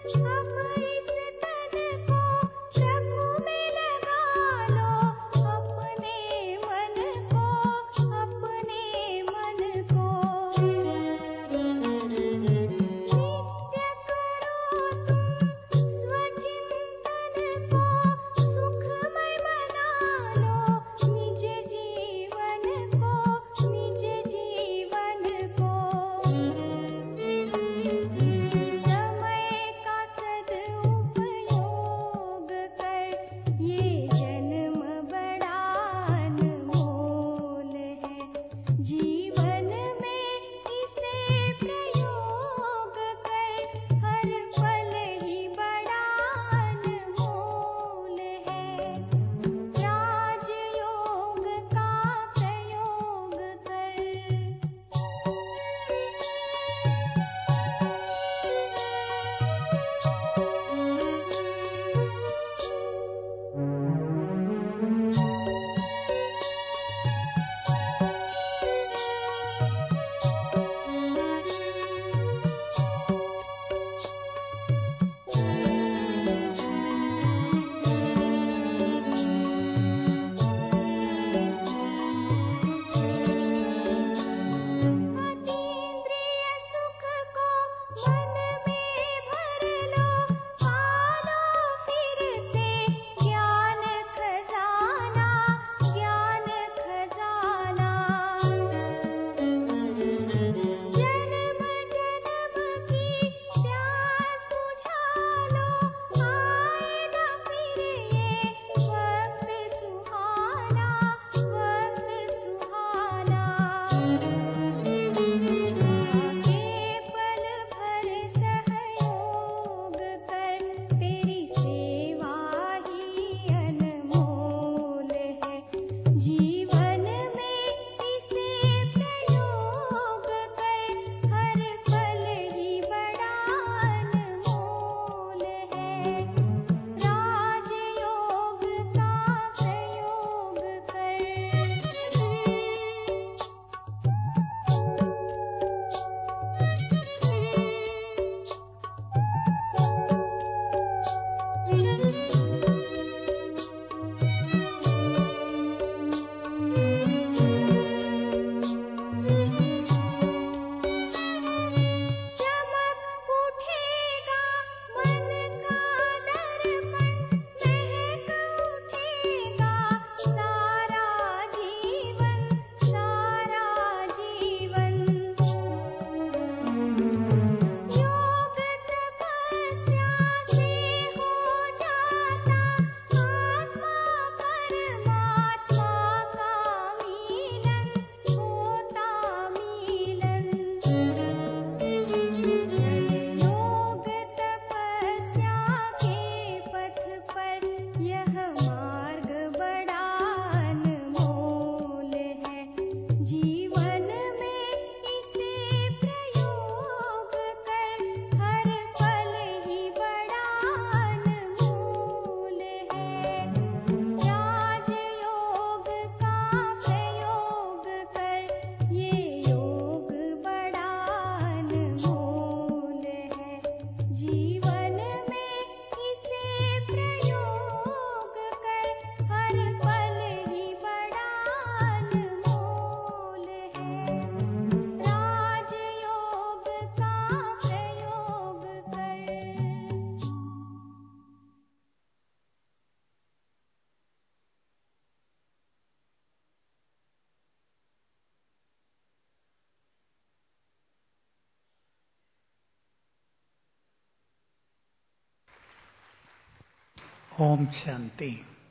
ओम शांति।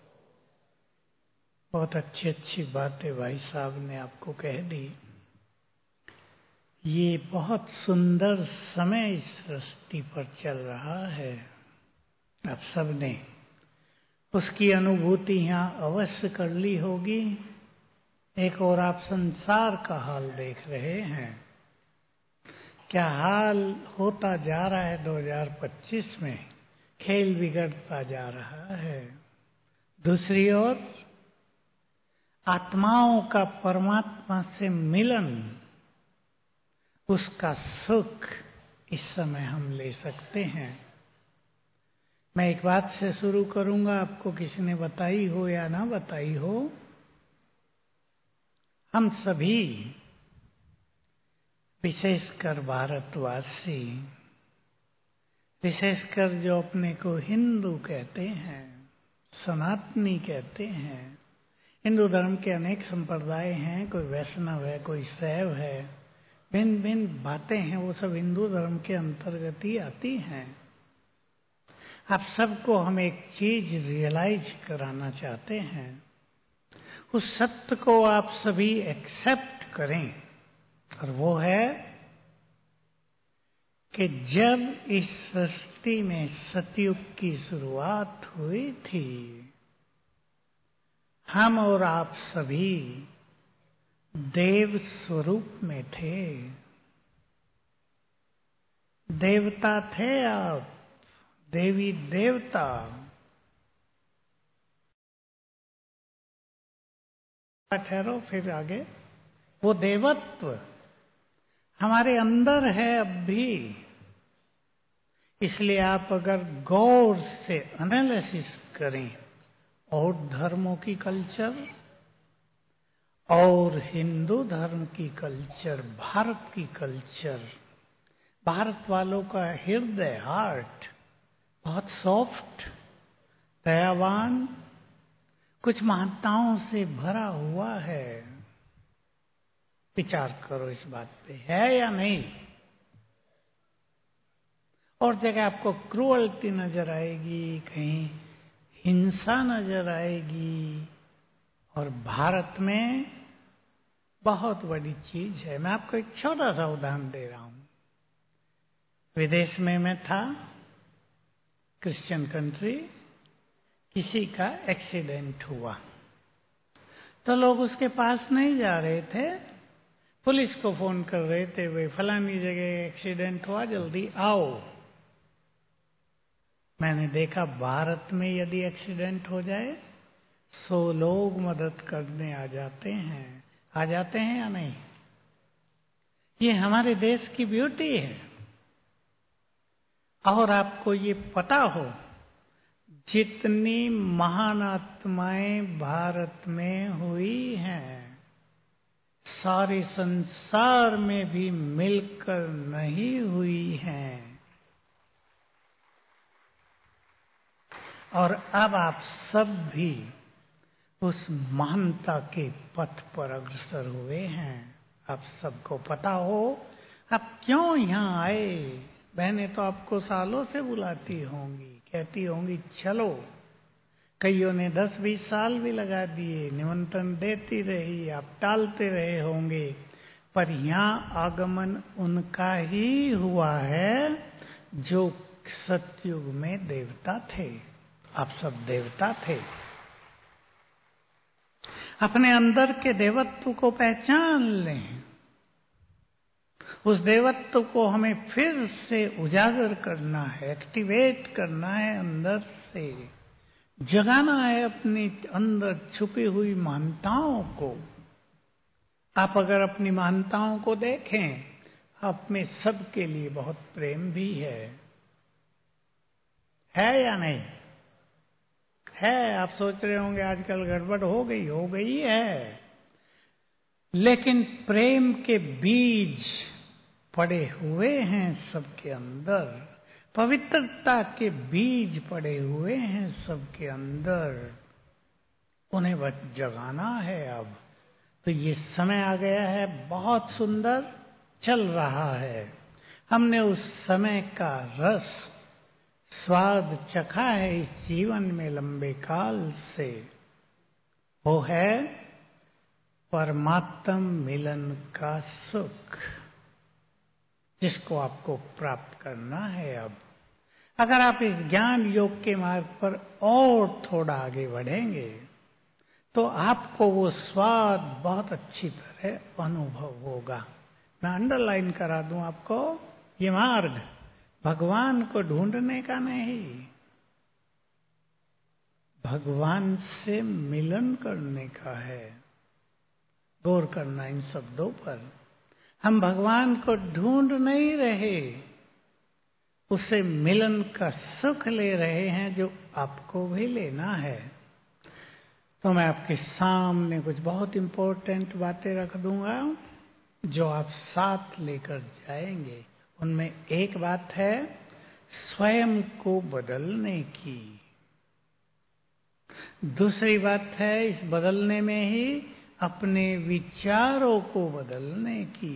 बहुत अच्छी अच्छी बातें भाई साहब ने आपको कह दी। ये बहुत सुंदर समय इस सृष्टि पर चल रहा है। आप सबने उसकी अनुभूति यहाँ अवश्य कर ली होगी। एक और आप संसार का हाल देख रहे हैं, क्या हाल होता जा रहा है। 2025 में खेल बिगड़ता जा रहा है। दूसरी ओर आत्माओं का परमात्मा से मिलन, उसका सुख इस समय हम ले सकते हैं। मैं एक बात से शुरू करूंगा, आपको किसी ने बताई हो या ना बताई हो, हम सभी विशेषकर भारतवासी, विशेषकर जो अपने को हिंदू कहते हैं, सनातनी कहते हैं। हिंदू धर्म के अनेक संप्रदाय हैं, कोई वैष्णव है, कोई शैव है, भिन्न भिन्न बातें हैं, वो सब हिंदू धर्म के अंतर्गत ही आती हैं। आप सबको हम एक चीज रियलाइज कराना चाहते हैं, उस सत्य को आप सभी एक्सेप्ट करें, और वो है कि जब इस सृष्टि में सतयुग की शुरुआत हुई थी, हम और आप सभी देव स्वरूप में थे। देवता थे आप, देवी देवता। ठहरो, फिर आगे। वो देवत्व हमारे अंदर है अब भी। इसलिए आप अगर गौर से एनालिसिस करें और धर्मों की कल्चर और हिंदू धर्म की कल्चर, भारत की कल्चर, भारत वालों का हृदय, हार्ट बहुत सॉफ्ट, दयावान, कुछ महानताओं से भरा हुआ है। विचार करो इस बात पे, है या नहीं? और जगह आपको क्रूअल्टी नजर आएगी, कहीं हिंसा नजर आएगी, और भारत में बहुत बड़ी चीज है। मैं आपको एक छोटा सा उदाहरण दे रहा हूं। विदेश में मैं था, क्रिश्चियन कंट्री, किसी का एक्सीडेंट हुआ तो लोग उसके पास नहीं जा रहे थे, पुलिस को फोन कर रहे थे, वे फलानी जगह एक्सीडेंट हुआ, जल्दी आओ। मैंने देखा भारत में यदि एक्सीडेंट हो जाए 100 लोग मदद करने आ जाते हैं या नहीं? ये हमारे देश की ब्यूटी है। और आपको ये पता हो, जितनी महान आत्माएं भारत में हुई हैं, सारे संसार में भी मिलकर नहीं हुई हैं। और अब आप सब भी उस महानता के पथ पर अग्रसर हुए हैं। आप सबको पता हो आप क्यों यहाँ आए। बहनें तो आपको सालों से बुलाती होंगी, कहती होंगी चलो। कईयों ने 10-20 साल भी लगा दिए, निमंत्रण देती रही, आप टालते रहे होंगे, पर यहाँ आगमन उनका ही हुआ है जो सतयुग में देवता थे। आप सब देवता थे। अपने अंदर के देवत्व को पहचान लें। उस देवत्व को हमें फिर से उजागर करना है, एक्टिवेट करना है, अंदर से जगाना है अपनी अंदर छुपी हुई महानताओं को। आप अगर अपनी महानताओं को देखें, आप में सबके लिए बहुत प्रेम भी है या नहीं? है। आप सोच रहे होंगे आजकल गड़बड़ हो गई है, लेकिन प्रेम के बीज पड़े हुए हैं सबके अंदर, पवित्रता के बीज पड़े हुए हैं सबके अंदर। उन्हें बस जगाना है। अब तो ये समय आ गया है, बहुत सुंदर चल रहा है। हमने उस समय का रस, स्वाद चखा है इस जीवन में लंबे काल से। वो है परमात्म मिलन का सुख, जिसको आपको प्राप्त करना है। अब अगर आप इस ज्ञान योग के मार्ग पर और थोड़ा आगे बढ़ेंगे तो आपको वो स्वाद बहुत अच्छी तरह अनुभव होगा। मैं अंडरलाइन करा दूं आपको, ये मार्ग भगवान को ढूंढने का नहीं, भगवान से मिलन करने का है। गौर करना इन शब्दों पर। हम भगवान को ढूंढ नहीं रहे, उससे मिलन का सुख ले रहे हैं जो आपको भी लेना है। तो मैं आपके सामने कुछ बहुत इंपॉर्टेंट बातें रख दूंगा जो आप साथ लेकर जाएंगे। उनमें एक बात है स्वयं को बदलने की, दूसरी बात है इस बदलने में ही अपने विचारों को बदलने की,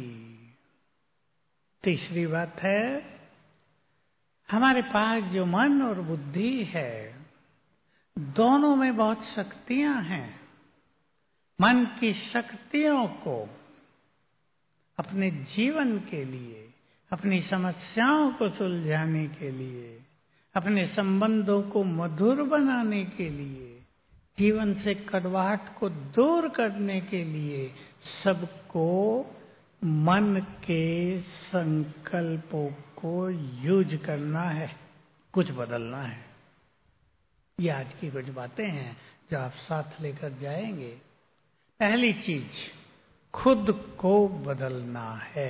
तीसरी बात है हमारे पास जो मन और बुद्धि है दोनों में बहुत शक्तियां हैं। मन की शक्तियों को अपने जीवन के लिए, अपनी समस्याओं को सुलझाने के लिए, अपने संबंधों को मधुर बनाने के लिए, जीवन से कड़वाहट को दूर करने के लिए सबको मन के संकल्पों को यूज करना है, कुछ बदलना है। ये आज की कुछ बातें हैं जो आप साथ लेकर जाएंगे। पहली चीज खुद को बदलना है।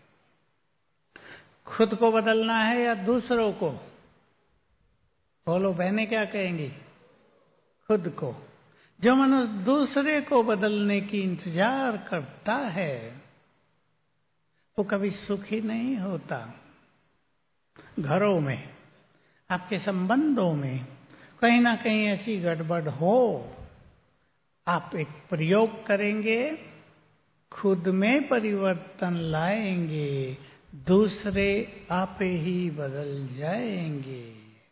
खुद को बदलना है या दूसरों को? बोलो बहनें क्या कहेंगी? खुद को। जो मनुष्य दूसरे को बदलने की इंतजार करता है वो कभी सुखी नहीं होता। घरों में, आपके संबंधों में कहीं ना कहीं ऐसी गड़बड़ हो, आप एक प्रयोग करेंगे, खुद में परिवर्तन लाएंगे, दूसरे आपे ही बदल जाएंगे।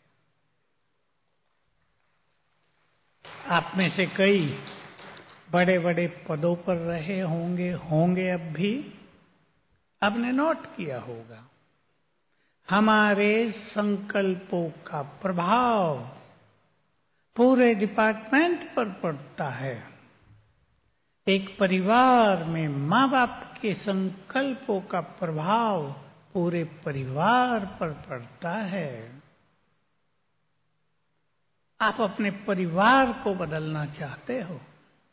आप में से कई बड़े बड़े पदों पर रहे होंगे अब भी आपने नोट किया होगा हमारे संकल्पों का प्रभाव पूरे डिपार्टमेंट पर पड़ता है। एक परिवार में माँ बाप के संकल्पों का प्रभाव पूरे परिवार पर पड़ता है। आप अपने परिवार को बदलना चाहते हो,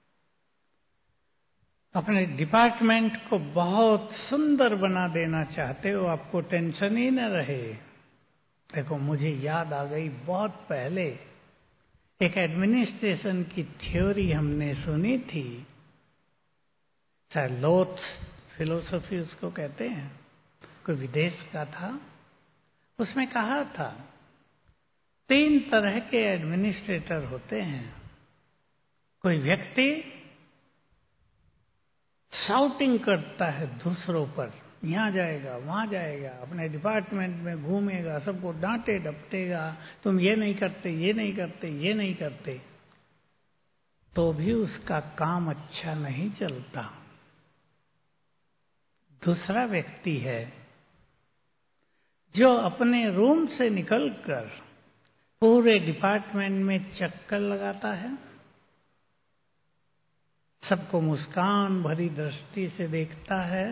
अपने डिपार्टमेंट को बहुत सुंदर बना देना चाहते हो, आपको टेंशन ही न रहे। देखो मुझे याद आ गई, बहुत पहले एक एडमिनिस्ट्रेशन की थ्योरी हमने सुनी थी, शायद लोथ फिलोसफी उसको कहते हैं, कोई विदेश का था। उसमें कहा था 3 तरह के एडमिनिस्ट्रेटर होते हैं। कोई व्यक्ति शाउटिंग करता है दूसरों पर, यहाँ जाएगा वहां जाएगा, अपने डिपार्टमेंट में घूमेगा, सबको डांटे डपटेगा, तुम ये नहीं करते, ये नहीं करते, ये नहीं करते, तो भी उसका काम अच्छा नहीं चलता। दूसरा व्यक्ति है जो अपने रूम से निकलकर पूरे डिपार्टमेंट में चक्कर लगाता है, सबको मुस्कान भरी दृष्टि से देखता है,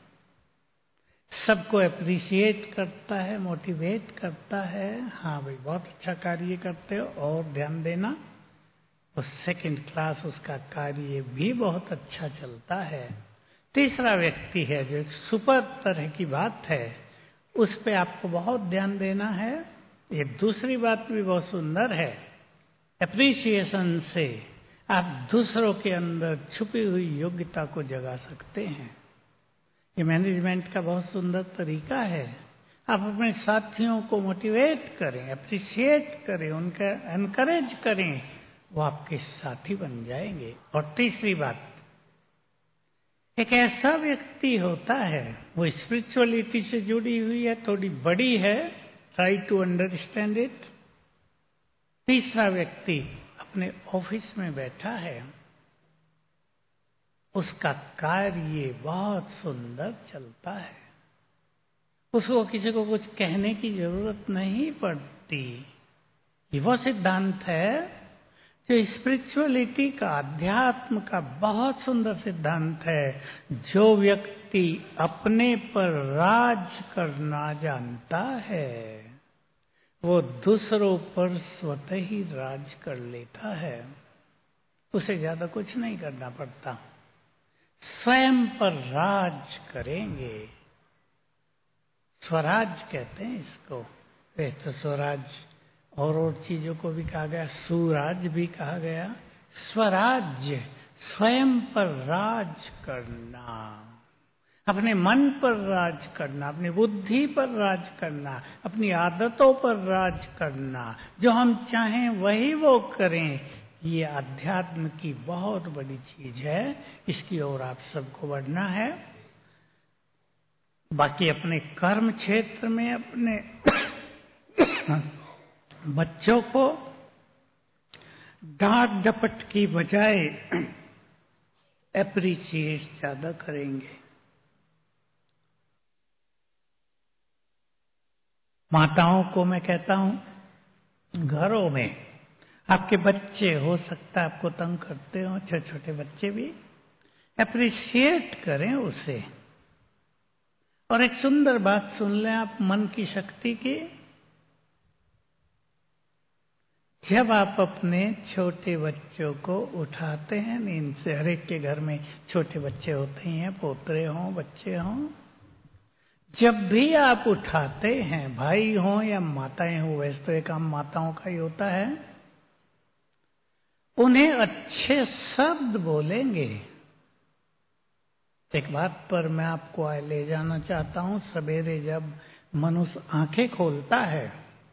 सबको अप्रिशिएट करता है, मोटिवेट करता है, हाँ भाई बहुत अच्छा कार्य करते हो और ध्यान देना। उस सेकंड क्लास उसका कार्य भी बहुत अच्छा चलता है। तीसरा व्यक्ति है जो एक सुपर तरह की बात है, उस पे आपको बहुत ध्यान देना है। ये दूसरी बात भी बहुत सुंदर है, एप्रिसिएशन से आप दूसरों के अंदर छुपी हुई योग्यता को जगा सकते हैं। ये मैनेजमेंट का बहुत सुंदर तरीका है। आप अपने साथियों को मोटिवेट करें, अप्रिशिएट करें, उनका एनकरेज करें, वो आपके साथी बन जाएंगे। और तीसरी बात, एक ऐसा व्यक्ति होता है, वो स्पिरिचुअलिटी से जुड़ी हुई है, थोड़ी बड़ी है, ट्राई टू अंडरस्टैंड इट। तीसरा व्यक्ति अपने ऑफिस में बैठा है, उसका कार्य बहुत सुंदर चलता है, उसको किसी को कुछ कहने की जरूरत नहीं पड़ती। ये वो सिद्धांत है जो स्पिरिचुअलिटी का, अध्यात्म का बहुत सुंदर सिद्धांत है। जो व्यक्ति अपने पर राज करना जानता है वो दूसरों पर स्वतः ही राज कर लेता है, उसे ज्यादा कुछ नहीं करना पड़ता। स्वयं पर राज करेंगे, स्वराज कहते हैं इसको। तो स्वराज और चीजों को भी कहा गया, सुराज भी कहा गया। स्वराज्य, स्वयं पर राज करना, अपने मन पर राज करना, अपनी बुद्धि पर राज करना, अपनी आदतों पर राज करना, जो हम चाहें वही वो करें, ये अध्यात्म की बहुत बड़ी चीज है। इसकी ओर आप सबको बढ़ना है। बाकी अपने कर्म क्षेत्र में अपने बच्चों को डांट डपट की बजाय एप्रिशिएट ज्यादा करेंगे। माताओं को मैं कहता हूं, घरों में आपके बच्चे हो सकता है आपको तंग करते हो, छोटे छोटे बच्चे भी, एप्रिशिएट करें उसे। और एक सुंदर बात सुन लें आप मन की शक्ति की। जब आप अपने छोटे बच्चों को उठाते हैं नींद से, हर एक के घर में छोटे बच्चे होते ही हैं, पोतरे हों बच्चे हों, जब भी आप उठाते हैं, भाई हों या माताएं हों, वैसे तो ये काम माताओं का ही होता है, उन्हें अच्छे शब्द बोलेंगे। एक बात पर मैं आपको ले जाना चाहता हूं। सवेरे जब मनुष्य आंखें खोलता है,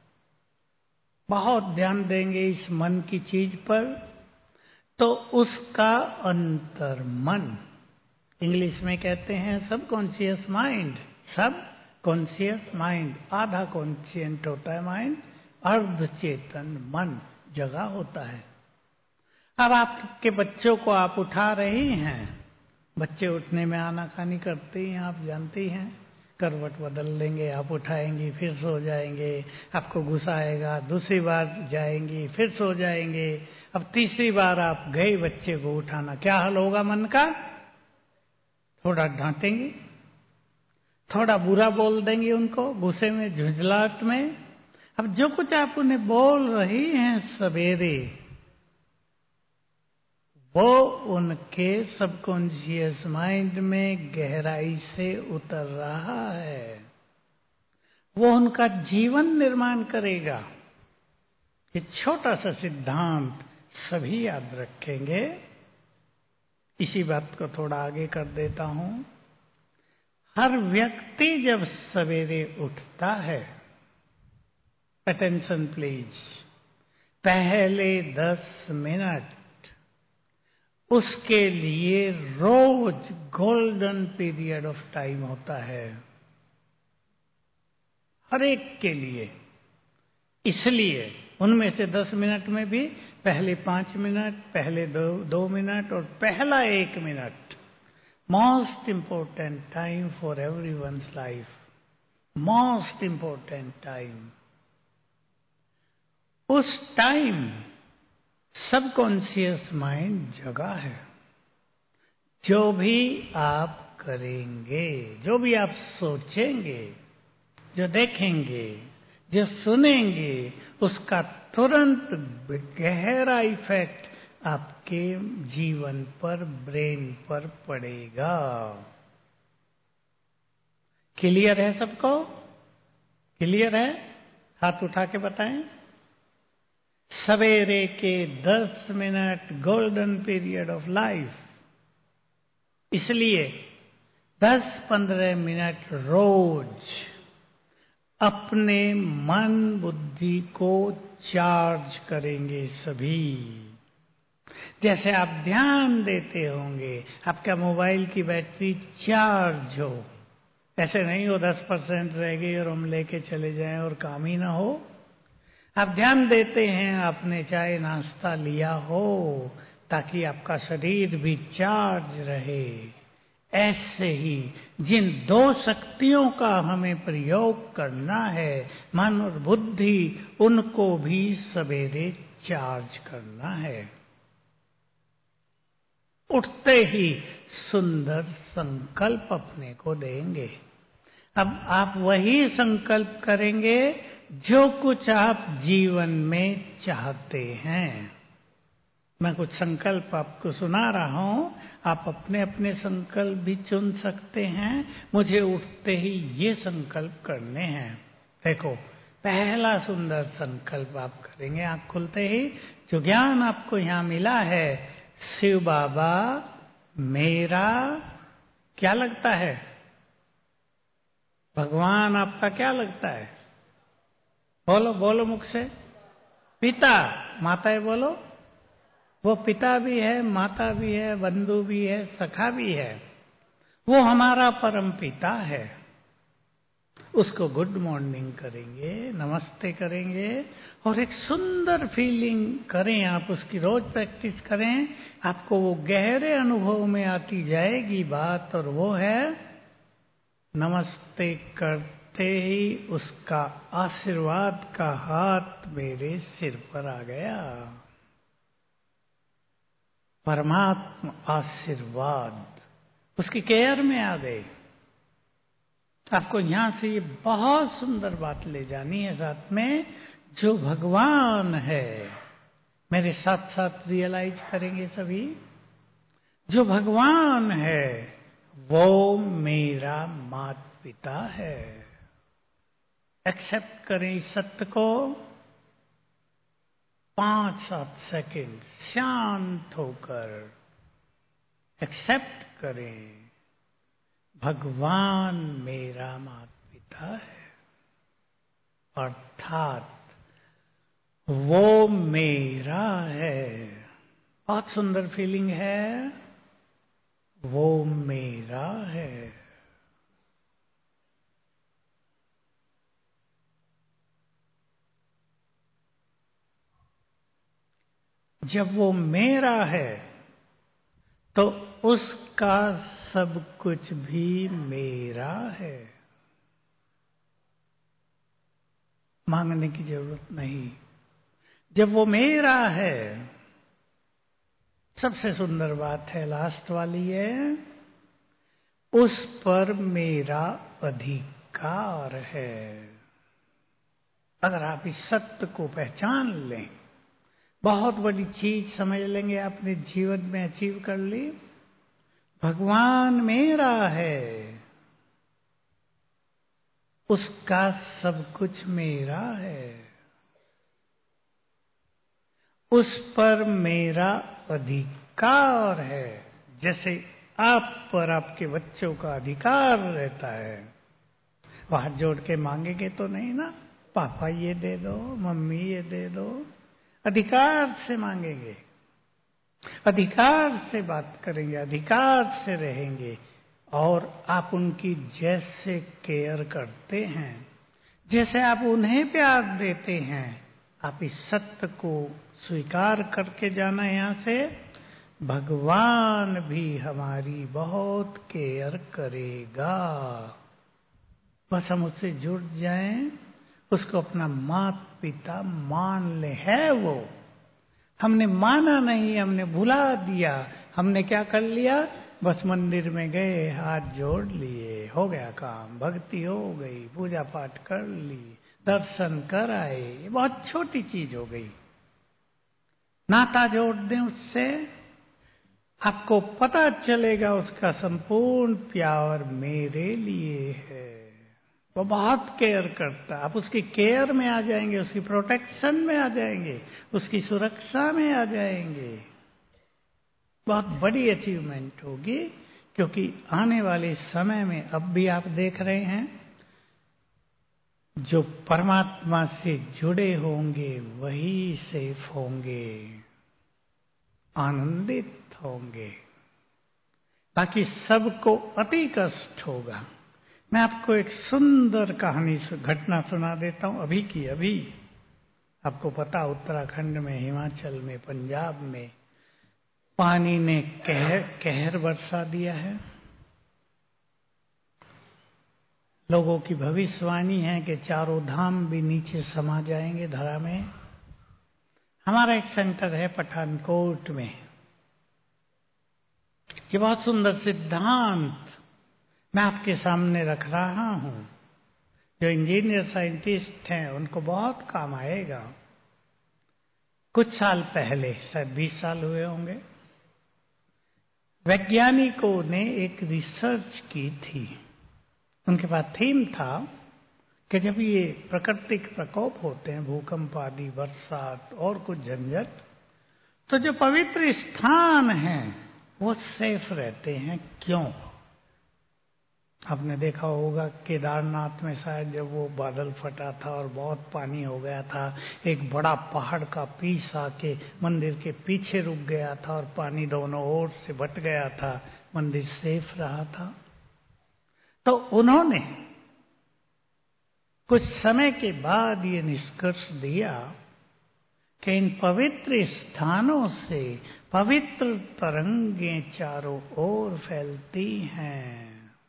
बहुत ध्यान देंगे इस मन की चीज पर, तो उसका अंतर मन, इंग्लिश में कहते हैं subconscious mind, subconscious mind, आधा कॉन्शियंट होता है माइंड, अर्ध चेतन मन जगा होता है। अब आपके बच्चों को आप उठा रही हैं, बच्चे उठने में आनाकानी करते हैं, आप जानती हैं, करवट बदल लेंगे, आप उठाएंगी फिर सो जाएंगे, आपको गुस्सा आएगा, दूसरी बार जाएंगी फिर सो जाएंगे, अब तीसरी बार आप गए बच्चे को उठाना, क्या हाल होगा मन का? थोड़ा डांटेंगे, थोड़ा बुरा बोल देंगे उनको, गुस्से में, झुंझलाहट में। अब जो कुछ आप उन्हें बोल रही हैं सवेरे, वो उनके सबकॉन्शियस माइंड में गहराई से उतर रहा है, वो उनका जीवन निर्माण करेगा। ये छोटा सा सिद्धांत सभी याद रखेंगे। इसी बात को थोड़ा आगे कर देता हूं। हर व्यक्ति जब सवेरे उठता है, अटेंशन प्लीज, पहले 10 मिनट उसके लिए रोज गोल्डन पीरियड ऑफ टाइम होता है, हर एक के लिए। इसलिए उनमें से 10 मिनट में भी पहले 5 मिनट, पहले 2 मिनट और पहला 1 minute, most important time for everyone's life, most important time. उस टाइम सबकॉन्शियस माइंड जगा है। जो भी आप करेंगे, जो भी आप सोचेंगे, जो देखेंगे, जो सुनेंगे, उसका तुरंत गहरा इफेक्ट आपके जीवन पर, ब्रेन पर पड़ेगा। क्लियर है सबको? क्लियर है? हाथ उठा के बताएं। सवेरे के 10 minute golden period of life, इसलिए 10-15 मिनट रोज अपने मन बुद्धि को चार्ज करेंगे सभी। जैसे आप ध्यान देते होंगे, आपका मोबाइल की बैटरी चार्ज हो, ऐसे नहीं हो 10% रह गई और हम लेके चले जाएं और काम ही ना हो। आप ध्यान देते हैं, आपने चाहे नाश्ता लिया हो ताकि आपका शरीर भी चार्ज रहे। ऐसे ही जिन 2 शक्तियों का हमें प्रयोग करना है, मन और बुद्धि, उनको भी सवेरे चार्ज करना है। उठते ही सुंदर संकल्प अपने को देंगे। अब आप वही संकल्प करेंगे जो कुछ आप जीवन में चाहते हैं। मैं कुछ संकल्प आपको सुना रहा हूं, आप अपने अपने संकल्प भी चुन सकते हैं। मुझे उठते ही ये संकल्प करने हैं। देखो, पहला सुंदर संकल्प आप करेंगे आंख खुलते ही। जो ज्ञान आपको यहाँ मिला है, शिव बाबा मेरा क्या लगता है? भगवान आपका क्या लगता है? बोलो बोलो मुख से। पिता। माताएं बोलो। वो पिता भी है, माता भी है, बंधु भी है, सखा भी है। वो हमारा परम पिता है। उसको गुड मॉर्निंग करेंगे, नमस्ते करेंगे और एक सुंदर फीलिंग करें। आप उसकी रोज प्रैक्टिस करें, आपको वो गहरे अनुभव में आती जाएगी बात। और वो है नमस्ते करते ही उसका आशीर्वाद का हाथ मेरे सिर पर आ गया। परमात्मा आशीर्वाद उसकी केयर में आ गए। आपको यहां से ये बहुत सुंदर बात ले जानी है साथ में। जो भगवान है, मेरे साथ साथ रियलाइज करेंगे सभी। जो भगवान है वो मेरा माता पिता है। एक्सेप्ट करें इस सत्य को। 5-7 सेकंड शांत होकर एक्सेप्ट करें, भगवान मेरा माता पिता है, अर्थात वो मेरा है। बहुत सुंदर फीलिंग है, वो मेरा है। जब वो मेरा है तो उसका सब कुछ भी मेरा है। मांगने की जरूरत नहीं। जब वो मेरा है, सबसे सुंदर बात है लास्ट वाली है, उस पर मेरा अधिकार है। अगर आप इस सत्य को पहचान लें, बहुत बड़ी चीज समझ लेंगे, आपने जीवन में अचीव कर ली। भगवान मेरा है, उसका सब कुछ मेरा है, उस पर मेरा अधिकार है। जैसे आप पर आपके बच्चों का अधिकार रहता है। वो हाथ जोड़ के मांगेंगे तो नहीं ना, पापा ये दे दो, मम्मी ये दे दो। अधिकार से मांगेंगे, अधिकार से बात करेंगे, अधिकार से रहेंगे। और आप उनकी जैसे केयर करते हैं, जैसे आप उन्हें प्यार देते हैं, आप इस सत्य को स्वीकार करके जाना यहां से, भगवान भी हमारी बहुत केयर करेगा। बस हम उससे जुड़ जाएं, उसको अपना माता पिता मान ले। है वो, हमने माना नहीं, हमने भुला दिया। हमने क्या कर लिया? बस मंदिर में गए, हाथ जोड़ लिए, हो गया काम, भक्ति हो गई, पूजा पाठ कर ली, दर्शन कर आए। ये बहुत छोटी चीज हो गई। नाता जोड़ दें उससे, आपको पता चलेगा उसका संपूर्ण प्यार मेरे लिए है। वो बहुत केयर करता है। आप उसकी केयर में आ जाएंगे, उसकी प्रोटेक्शन में आ जाएंगे, उसकी सुरक्षा में आ जाएंगे। बहुत बड़ी अचीवमेंट होगी, क्योंकि आने वाले समय में अब भी आप देख रहे हैं, जो परमात्मा से जुड़े होंगे वही सेफ होंगे, आनंदित होंगे। बाकी सबको अति कष्ट होगा। मैं आपको एक सुंदर कहानी घटना सुना देता हूं, अभी की अभी। आपको पता, उत्तराखंड में, हिमाचल में, पंजाब में पानी ने कहर बरसा दिया है। लोगों की भविष्यवाणी है कि चारों धाम भी नीचे समा जाएंगे धरा में। हमारा एक सेंटर है पठानकोट में। ये बहुत सुंदर सिद्धांत मैं आपके सामने रख रहा हूं। जो इंजीनियर साइंटिस्ट हैं उनको बहुत काम आएगा। कुछ साल पहले, शायद 20 साल हुए होंगे, वैज्ञानिकों ने एक रिसर्च की थी। उनके पास थीम था कि जब ये प्राकृतिक प्रकोप होते हैं, भूकंप आदि, बरसात और कुछ झंझट, तो जो पवित्र स्थान हैं वो सेफ रहते हैं। क्यों? आपने देखा होगा केदारनाथ में शायद जब वो बादल फटा था और बहुत पानी हो गया था, एक बड़ा पहाड़ का पीस आके मंदिर के पीछे रुक गया था और पानी दोनों ओर से बट गया था, मंदिर सेफ रहा था। तो उन्होंने कुछ समय के बाद ये निष्कर्ष दिया कि इन पवित्र स्थानों से पवित्र तरंगें चारों ओर फैलती हैं।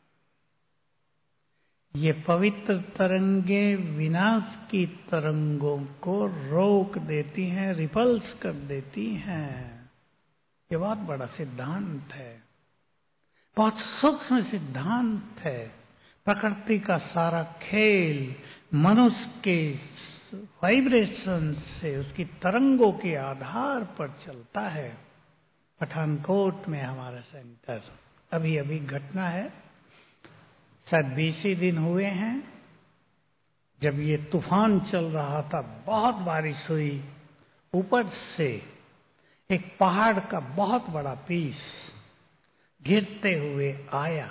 ये पवित्र तरंगें विनाश की तरंगों को रोक देती हैं, रिपल्स कर देती हैं। ये बहुत बड़ा सिद्धांत है, बहुत सूक्ष्म सिद्धांत है। प्रकृति का सारा खेल मनुष्य के वाइब्रेशन से, उसकी तरंगों के आधार पर चलता है। पठानकोट में हमारा सेंटर, अभी अभी घटना है, शायद 20 ही दिन हुए हैं, जब ये तूफान चल रहा था, बहुत बारिश हुई, ऊपर से एक पहाड़ का बहुत बड़ा पीस गिरते हुए आया,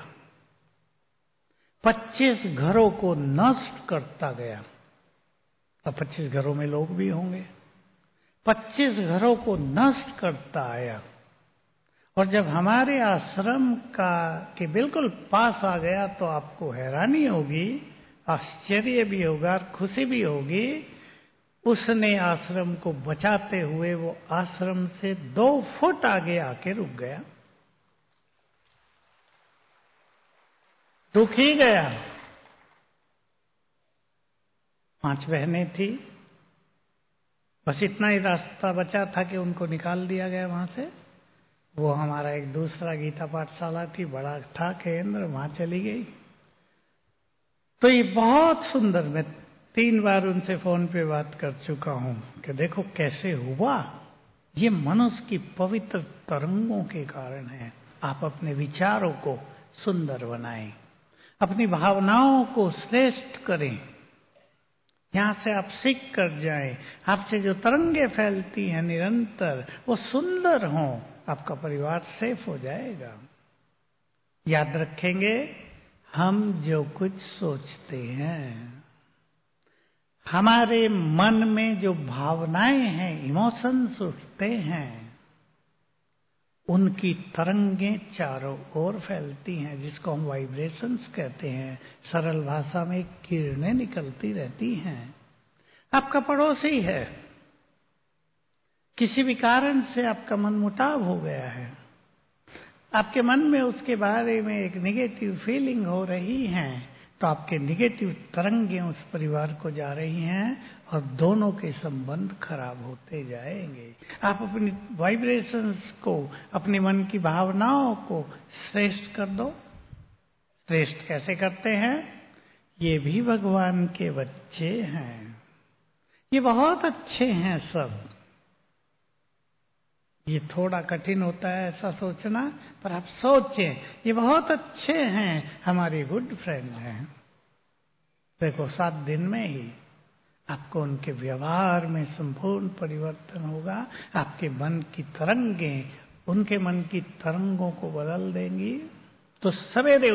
25 घरों को नष्ट करता गया। अब 25 घरों में लोग भी होंगे। 25 घरों को नष्ट करता आया, और जब हमारे आश्रम के बिल्कुल पास आ गया तो आपको हैरानी होगी, आश्चर्य भी होगा, खुशी भी होगी। उसने आश्रम को बचाते हुए वो आश्रम से 2 फुट आगे आके रुक गया। रुक ही गया। 5 बहनें थी, बस इतना ही रास्ता बचा था कि उनको निकाल दिया गया वहां से। वो हमारा एक दूसरा गीता पाठशाला थी, बड़ा था केंद्र, वहां चली गई। तो ये बहुत सुंदर, मैं 3 बार उनसे फोन पे बात कर चुका हूं कि देखो कैसे हुआ। ये मनुष्य की पवित्र तरंगों के कारण है। आप अपने विचारों को सुंदर बनाएं, अपनी भावनाओं को श्रेष्ठ करें, यहां से आप सीख कर जाएं। आपसे जो तरंगे फैलती हैं निरंतर, वो सुंदर हों, आपका परिवार सेफ हो जाएगा। याद रखेंगे, हम जो कुछ सोचते हैं, हमारे मन में जो भावनाएं हैं, इमोशंस उठते हैं, उनकी तरंगें चारों ओर फैलती हैं, जिसको हम वाइब्रेशंस कहते हैं। सरल भाषा में किरणें निकलती रहती हैं। आपका पड़ोसी है, किसी भी कारण से आपका मन मुटाव हो गया है, आपके मन में उसके बारे में एक निगेटिव फीलिंग हो रही है, तो आपके निगेटिव तरंगें उस परिवार को जा रही हैं और दोनों के संबंध खराब होते जाएंगे। आप अपनी वाइब्रेशंस को, अपने मन की भावनाओं को श्रेष्ठ कर दो। श्रेष्ठ कैसे करते हैं? ये भी भगवान के बच्चे हैं, ये बहुत अच्छे हैं सब। ये थोड़ा कठिन होता है ऐसा सोचना, पर आप सोचें, ये बहुत अच्छे हैं, हमारे गुड फ्रेंड हैं। देखो 7 दिन में ही आपको उनके व्यवहार में संपूर्ण परिवर्तन होगा। आपके मन की तरंगें उनके मन की तरंगों को बदल देंगी। तो सवेरे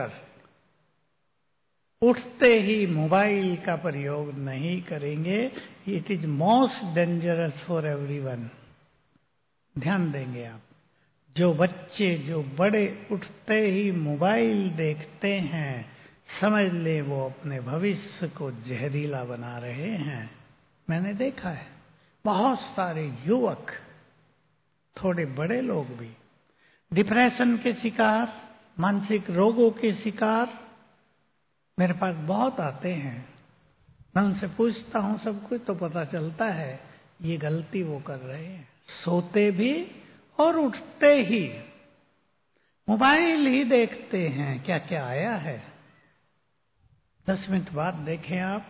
उठते ही मोबाइल का प्रयोग नहीं करेंगे। It is most dangerous for everyone. ध्यान देंगे आप। जो बच्चे, जो बड़े उठते ही मोबाइल देखते हैं, समझ ले वो अपने भविष्य को जहरीला बना रहे हैं। मैंने देखा है बहुत सारे युवक, थोड़े बड़े लोग भी डिप्रेशन के शिकार, मानसिक रोगों के शिकार मेरे पास बहुत आते हैं। मैं उनसे पूछता हूं सब कुछ, तो पता चलता है ये गलती वो कर रहे हैं। सोते भी और उठते ही मोबाइल ही देखते हैं। क्या क्या आया है, 10 मिनट बाद देखें आप,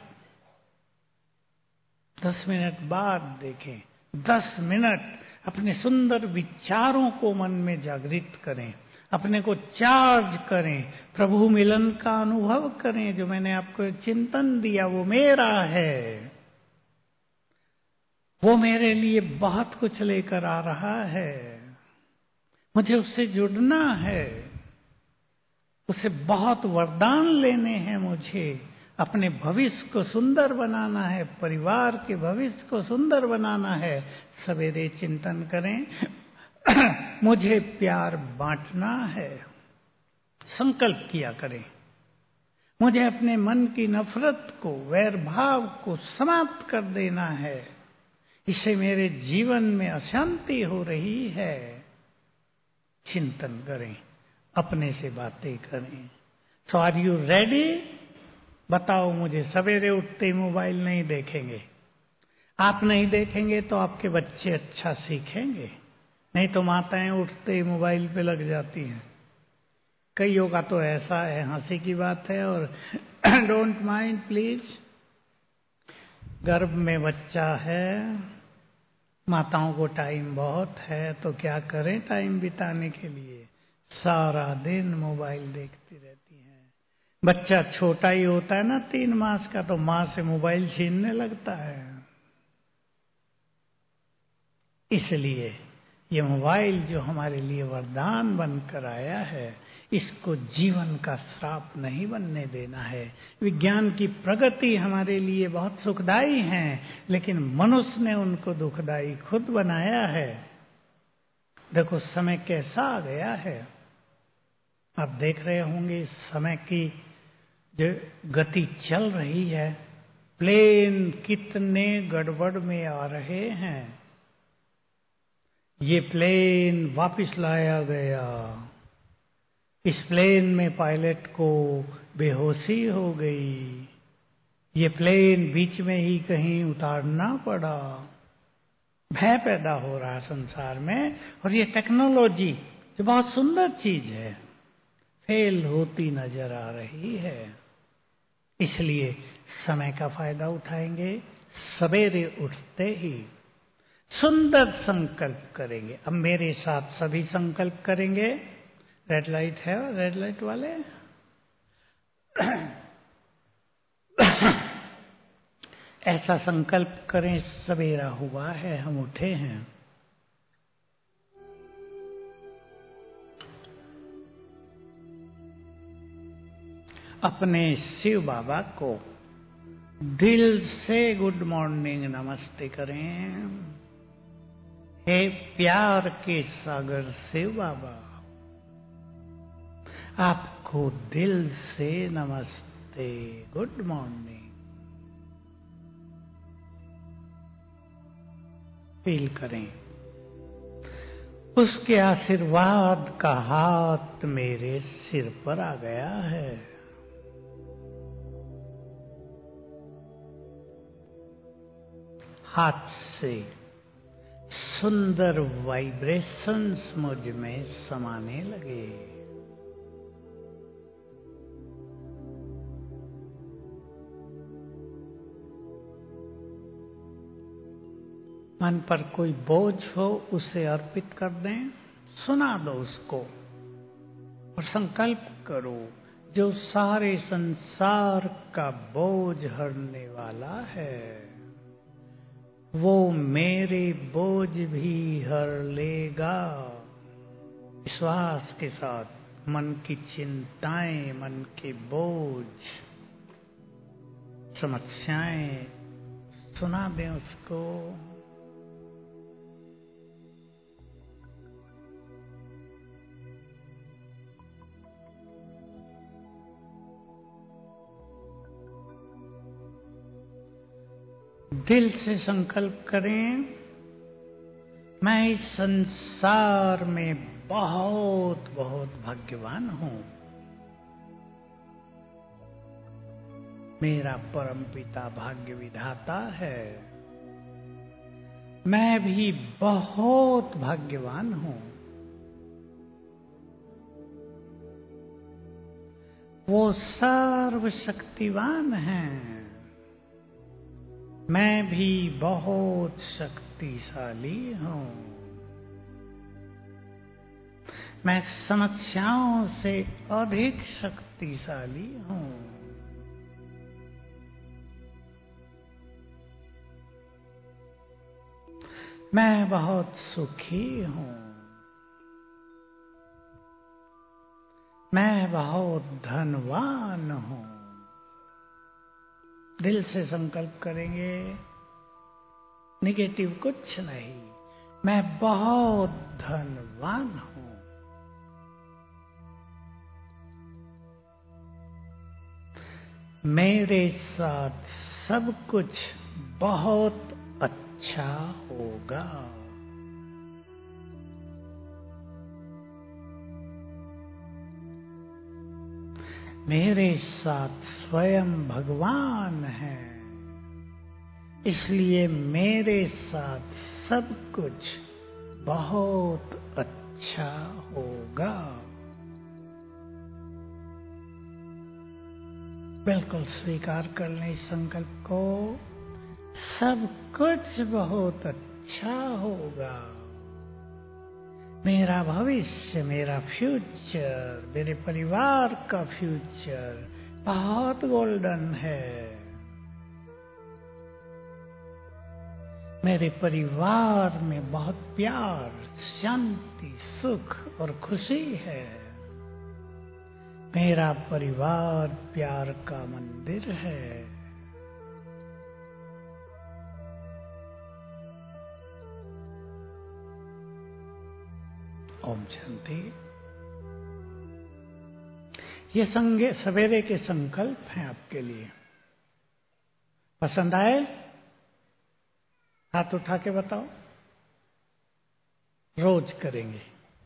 10 मिनट बाद देखें। 10 मिनट अपने सुंदर विचारों को मन में जागृत करें, अपने को चार्ज करें, प्रभु मिलन का अनुभव करें। जो मैंने आपको चिंतन दिया वो मेरा है, वो मेरे लिए बहुत कुछ लेकर आ रहा है। मुझे उससे जुड़ना है, उसे बहुत वरदान लेने हैं। मुझे अपने भविष्य को सुंदर बनाना है, परिवार के भविष्य को सुंदर बनाना है। सवेरे चिंतन करें मुझे प्यार बांटना है, संकल्प किया करें। मुझे अपने मन की नफरत को, वैर भाव को समाप्त कर देना है, इससे मेरे जीवन में अशांति हो रही है। चिंतन करें, अपने से बातें करें। So are you ready? बताओ मुझे। सवेरे उठते ही मोबाइल नहीं देखेंगे। आप नहीं देखेंगे तो आपके बच्चे अच्छा सीखेंगे। नहीं तो माताएं उठते ही मोबाइल पे लग जाती हैं। कईयों का तो ऐसा है, हंसी की बात है, और डोंट माइंड प्लीज। गर्भ में बच्चा है, माताओं को टाइम बहुत है, तो क्या करें टाइम बिताने के लिए? सारा दिन मोबाइल देखती रहती हैं। बच्चा छोटा ही होता है ना, 3 मास का, तो माँ से मोबाइल छीनने लगता है। इसलिए ये मोबाइल जो हमारे लिए वरदान बनकर आया है, इसको जीवन का श्राप नहीं बनने देना है। विज्ञान की प्रगति हमारे लिए बहुत सुखदाई है, लेकिन मनुष्य ने उनको दुखदाई खुद बनाया है। देखो समय कैसा आ गया है। आप देख रहे होंगे इस समय की जो गति चल रही है, प्लेन कितने गड़बड़ में आ रहे हैं। ये प्लेन वापस लाया गया, इस प्लेन में पायलट को बेहोशी हो गई, ये प्लेन बीच में ही कहीं उतारना पड़ा। भय पैदा हो रहा है संसार में, और ये टेक्नोलॉजी जो बहुत सुंदर चीज है, फेल होती नजर आ रही है। इसलिए समय का फायदा उठाएंगे। सवेरे उठते ही सुंदर संकल्प करेंगे। अब मेरे साथ सभी संकल्प करेंगे। रेड लाइट है, रेड लाइट वाले ऐसा संकल्प करें, सवेरा हुआ है, हम उठे हैं। अपने शिव बाबा को दिल से गुड मॉर्निंग नमस्ते करें। हे प्यार के सागर शिव बाबा, आपको दिल से नमस्ते, गुड मॉर्निंग। फील करें उसके आशीर्वाद का हाथ मेरे सिर पर आ गया है। हाथ से सुंदर वाइब्रेशंस मुझ में समाने लगे। मन पर कोई बोझ हो उसे अर्पित कर दें, सुना दो उसको, और संकल्प करो जो सारे संसार का बोझ हरने वाला है, वो मेरे बोझ भी हर लेगा। विश्वास के साथ मन की चिंताएं, मन के बोझ, समस्याएं सुना दें उसको। दिल से संकल्प करें, मैं इस संसार में बहुत बहुत भाग्यवान हूं। मेरा परमपिता भाग्य विधाता है। मैं भी बहुत भाग्यवान हूं। वो सर्वशक्तिवान हैं। मैं भी बहुत शक्तिशाली हूं। मैं समस्याओं से अधिक शक्तिशाली हूं। मैं बहुत सुखी हूं। मैं बहुत धनवान हूं। दिल से संकल्प करेंगे, निगेटिव कुछ नहीं। मैं बहुत धनवान हूं। मेरे साथ सब कुछ बहुत अच्छा होगा। मेरे साथ स्वयं भगवान है, इसलिए मेरे साथ सब कुछ बहुत अच्छा होगा। बिल्कुल स्वीकार कर लें इस संकल्प को। सब कुछ बहुत अच्छा होगा। मेरा भविष्य, मेरा फ्यूचर, मेरे परिवार का फ्यूचर बहुत गोल्डन है। मेरे परिवार में बहुत प्यार, शांति, सुख और खुशी है। मेरा परिवार प्यार का मंदिर है। ओम शांति। ये सवेरे के संकल्प हैं आपके लिए। पसंद आए? हाथ उठा के बताओ। रोज करेंगे।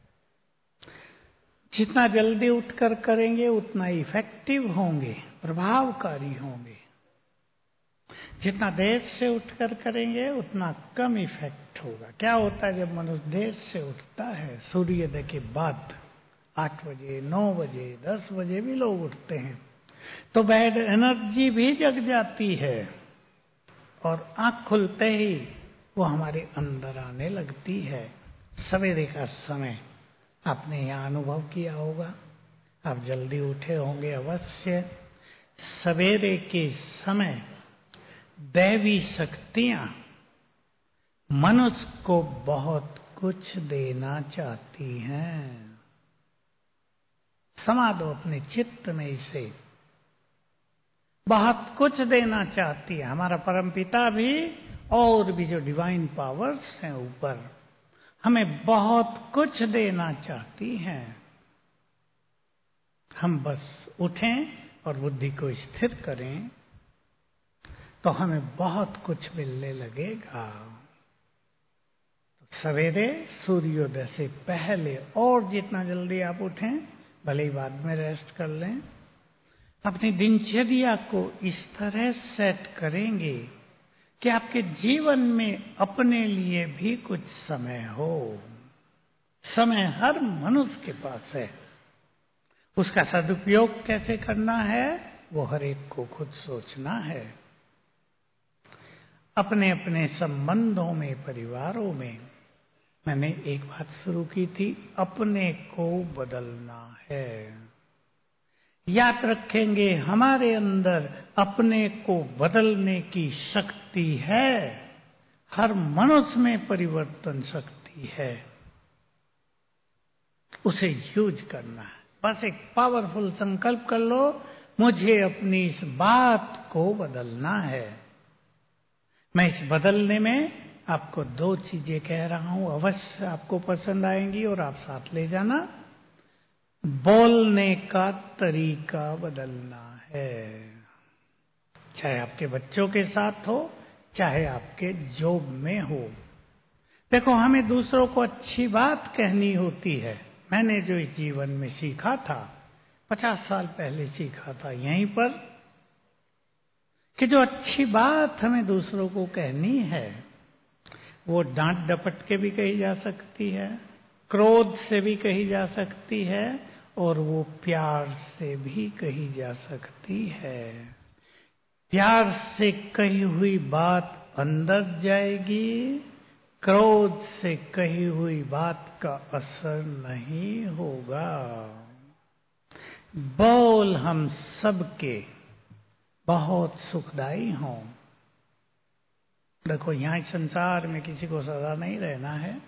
जितना जल्दी उठकर करेंगे उतना इफेक्टिव होंगे, प्रभावकारी होंगे। जितना देर से उठकर करेंगे उतना कम इफेक्ट होगा। क्या होता है जब मनुष्य देर से उठता है? सूर्योदय के बाद 8 बजे, 9 बजे, 10 बजे भी लोग उठते हैं, तो बैड एनर्जी भी जग जाती है और आंख खुलते ही वो हमारे अंदर आने लगती है। सवेरे का समय आपने यहाँ अनुभव किया होगा। आप जल्दी उठे होंगे अवश्य। सवेरे के समय दैवी शक्तियां मनुष्य को बहुत कुछ देना चाहती हैं। समा दो अपने चित्त में इसे। बहुत कुछ देना चाहती है हमारा परमपिता भी, और भी जो डिवाइन पावर्स हैं ऊपर, हमें बहुत कुछ देना चाहती हैं। हम बस उठें और बुद्धि को स्थिर करें तो हमें बहुत कुछ मिलने लगेगा। तो सवेरे सूर्योदय से पहले और जितना जल्दी आप उठें, भले ही बाद में रेस्ट कर लें, अपनी दिनचर्या को इस तरह सेट करेंगे कि आपके जीवन में अपने लिए भी कुछ समय हो। समय हर मनुष्य के पास है। उसका सदुपयोग कैसे करना है वो हर एक को खुद सोचना है। अपने अपने संबंधों में, परिवारों में मैंने एक बात शुरू की थी, अपने को बदलना है। याद रखेंगे हमारे अंदर अपने को बदलने की शक्ति है। हर मनुष्य में परिवर्तन शक्ति है, उसे यूज करना है। बस एक पावरफुल संकल्प कर लो, मुझे अपनी इस बात को बदलना है। मैं इस बदलने में आपको 2 चीजें कह रहा हूं, अवश्य आपको पसंद आएंगी और आप साथ ले जाना। बोलने का तरीका बदलना है, चाहे आपके बच्चों के साथ हो, चाहे आपके जॉब में हो। देखो, हमें दूसरों को अच्छी बात कहनी होती है। मैंने जो इस जीवन में सीखा था, 50 साल पहले सीखा था यहीं पर, कि जो अच्छी बात हमें दूसरों को कहनी है वो डांट डपट के भी कही जा सकती है, क्रोध से भी कही जा सकती है, और वो प्यार से भी कही जा सकती है। प्यार से कही हुई बात अंदर जाएगी, क्रोध से कही हुई बात का असर नहीं होगा। बोल हम सबके बहुत सुखदाई हों। देखो, यहां संसार में किसी को सदा नहीं रहना है।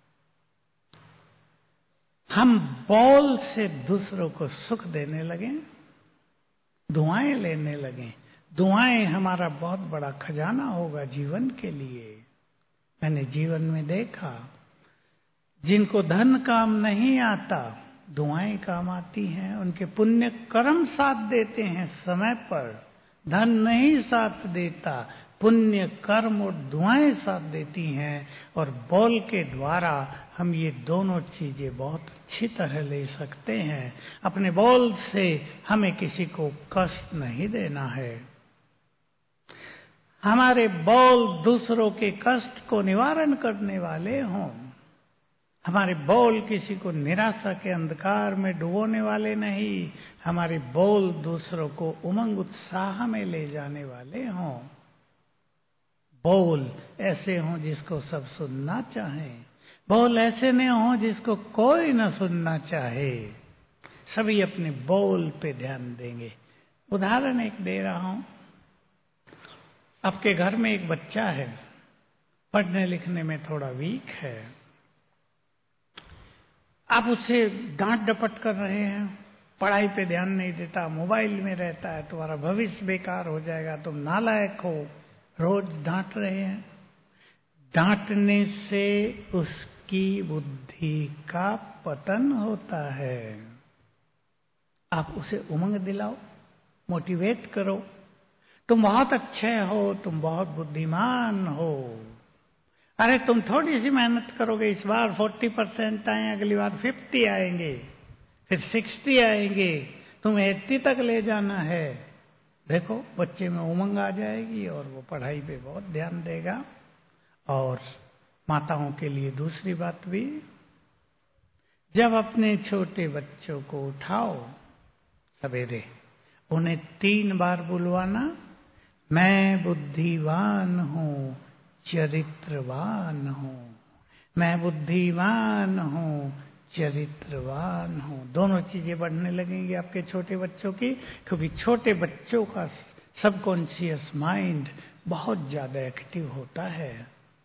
हम बोल से दूसरों को सुख देने लगे, दुआएं लेने लगे। दुआएं हमारा बहुत बड़ा खजाना होगा जीवन के लिए। मैंने जीवन में देखा, जिनको धन काम नहीं आता, दुआएं काम आती हैं। उनके पुण्य कर्म साथ देते हैं समय पर। धन नहीं साथ देता, पुण्य कर्म और दुआएं साथ देती हैं। और बोल के द्वारा हम ये दोनों चीजें बहुत अच्छी तरह ले सकते हैं। अपने बोल से हमें किसी को कष्ट नहीं देना है। हमारे बोल दूसरों के कष्ट को निवारण करने वाले हों। हमारे बोल किसी को निराशा के अंधकार में डुबोने वाले नहीं। हमारे बोल दूसरों को उमंग उत्साह में ले जाने वाले हों। बोल ऐसे हों जिसको सब सुनना चाहें। बोल ऐसे नहीं हों जिसको कोई न सुनना चाहे। सभी अपने बोल पे ध्यान देंगे। उदाहरण एक दे रहा हूं। आपके घर में एक बच्चा है, पढ़ने लिखने में थोड़ा वीक है। आप उसे डांट डपट कर रहे हैं, पढ़ाई पे ध्यान नहीं देता, मोबाइल में रहता है, तुम्हारा भविष्य बेकार हो जाएगा, तुम नालायक हो, रोज डांट रहे हैं। डांटने से उसकी बुद्धि का पतन होता है। आप उसे उमंग दिलाओ, मोटिवेट करो। तुम बहुत अच्छे हो, तुम बहुत बुद्धिमान हो। अरे तुम थोड़ी सी मेहनत करोगे, इस बार 40% आए, अगली बार 50 आएंगे, फिर 60 आएंगे, तुम्हें 80 तक ले जाना है। देखो, बच्चे में उमंग आ जाएगी और वो पढ़ाई पे बहुत ध्यान देगा। और माताओं के लिए दूसरी बात भी, जब अपने छोटे बच्चों को उठाओ सवेरे, उन्हें 3 बार बुलवाना, मैं बुद्धिमान हूं, चरित्रवान हूं। मैं बुद्धिमान हूं, चरित्रवान हूं। दोनों चीजें बढ़ने लगेंगी आपके छोटे बच्चों की, क्योंकि छोटे बच्चों का सबकॉन्शियस माइंड बहुत ज्यादा एक्टिव होता है।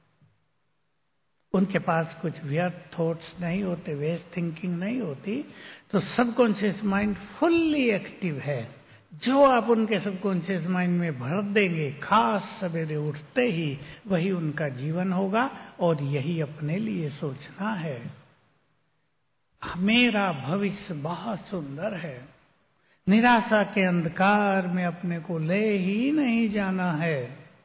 उनके पास कुछ व्यर्थ थॉट्स नहीं होते, वेस्ट थिंकिंग नहीं होती, तो सबकॉन्शियस माइंड फुल्ली एक्टिव है। जो आप उनके सबकॉन्शियस माइंड में भर देंगे, खास सवेरे उठते ही, वही उनका जीवन होगा। और यही अपने लिए सोचना है, मेरा भविष्य बहुत सुंदर है। निराशा के अंधकार में अपने को ले ही नहीं जाना है।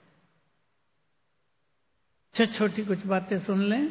छोटी कुछ बातें सुन लें।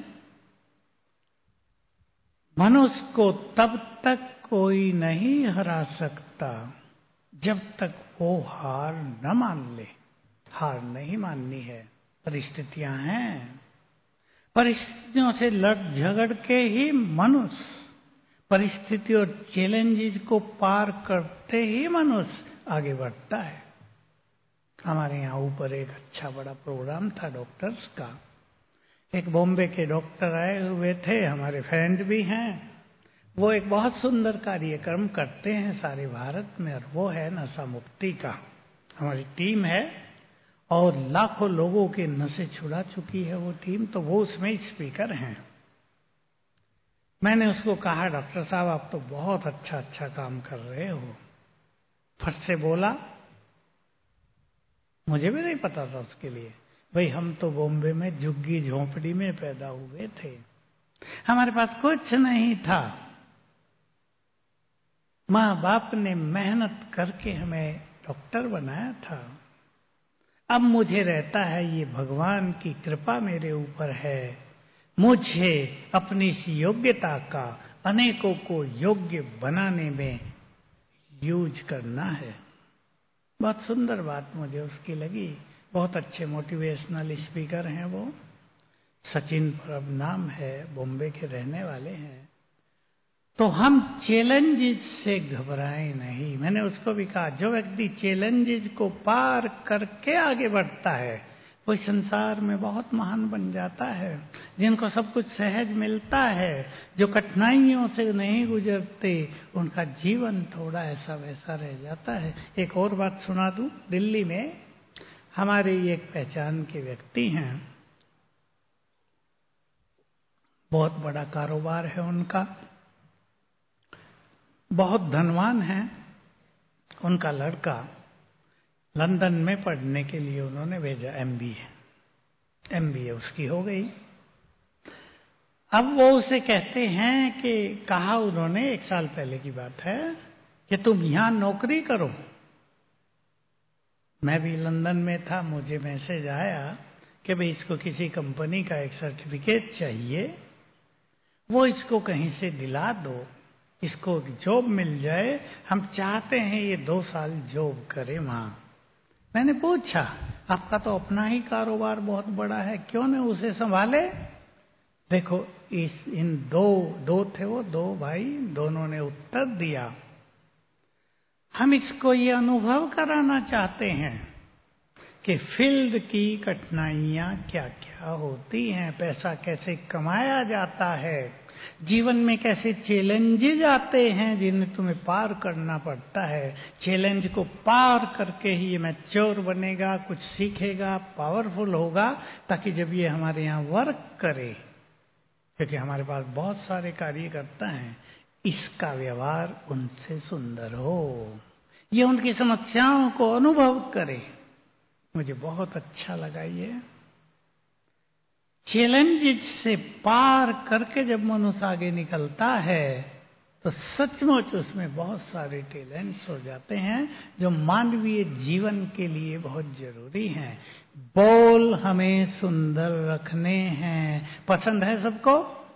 मनुष्य को तब तक कोई नहीं हरा सकता जब तक वो हार न मान ले। हार नहीं माननी है, परिस्थितियां हैं, परिस्थितियों से लड़ झगड़ के ही मनुष्य, परिस्थिति और चैलेंजेस को पार करते ही मनुष्य आगे बढ़ता है। हमारे यहाँ ऊपर एक अच्छा बड़ा प्रोग्राम था डॉक्टर्स का। एक बॉम्बे के डॉक्टर आए हुए थे, हमारे फ्रेंड भी हैं। वो एक बहुत सुंदर कार्यक्रम करते हैं सारे भारत में, और वो है नशा मुक्ति का। हमारी टीम है और लाखों लोगों के नशे छुड़ा चुकी है वो टीम, तो वो उसमें स्पीकर हैं। मैंने उसको कहा, डॉक्टर साहब आप तो बहुत अच्छा काम कर रहे हो। फट से बोला, मुझे भी नहीं पता था उसके लिए, भाई हम तो बॉम्बे में झुग्गी झोंपड़ी में पैदा हुए थे, हमारे पास कुछ नहीं था। माँ बाप ने मेहनत करके हमें डॉक्टर बनाया था। अब मुझे रहता है ये भगवान की कृपा मेरे ऊपर है, मुझे अपनी इस योग्यता का अनेकों को योग्य बनाने में यूज करना है। बहुत सुंदर बात मुझे उसकी लगी। बहुत अच्छे मोटिवेशनल स्पीकर हैं वो। सचिन परब नाम है, बॉम्बे के रहने वाले हैं। तो हम चैलेंजेस से घबराएं नहीं। मैंने उसको भी कहा, जो व्यक्ति चैलेंजेस को पार करके आगे बढ़ता है वो संसार में बहुत महान बन जाता है। जिनको सब कुछ सहज मिलता है, जो कठिनाइयों से नहीं गुजरते, उनका जीवन थोड़ा ऐसा वैसा रह जाता है। एक और बात सुना दूं। दिल्ली में हमारे एक पहचान के व्यक्ति हैं, बहुत बड़ा कारोबार है उनका, बहुत धनवान है। उनका लड़का लंदन में पढ़ने के लिए उन्होंने भेजा, एमबीए उसकी हो गई। अब वो उसे कहते हैं कि कहा उन्होंने, 1 साल पहले की बात है, कि तुम यहां नौकरी करो। मैं भी लंदन में था, मुझे मैसेज आया कि भाई इसको किसी कंपनी का एक सर्टिफिकेट चाहिए, वो इसको कहीं से दिला दो, इसको जॉब मिल जाए, हम चाहते हैं ये 2 साल जॉब करे वहां। मैंने पूछा, आपका तो अपना ही कारोबार बहुत बड़ा है, क्यों न उसे संभाले? देखो, इन दो थे वो 2 भाई, दोनों ने उत्तर दिया, हम इसको ये अनुभव कराना चाहते हैं कि फील्ड की कठिनाइयां क्या क्या होती हैं, पैसा कैसे कमाया जाता है, जीवन में कैसे चैलेंजेस आते हैं जिन्हें तुम्हें पार करना पड़ता है। चैलेंज को पार करके ही ये मैच्योर बनेगा, कुछ सीखेगा, पावरफुल होगा, ताकि जब ये हमारे यहाँ वर्क करे, क्योंकि हमारे पास बहुत सारे कार्यकर्ता हैं, इसका व्यवहार उनसे सुंदर हो, ये उनकी समस्याओं को अनुभव करे। मुझे बहुत अच्छा लगा ये। चैलेंज से पार करके जब मनुष्य आगे निकलता है तो सचमुच उसमें बहुत सारे टैलेंट्स हो जाते हैं जो मानवीय जीवन के लिए बहुत जरूरी हैं। बोल हमें सुंदर रखने हैं। पसंद है सबको?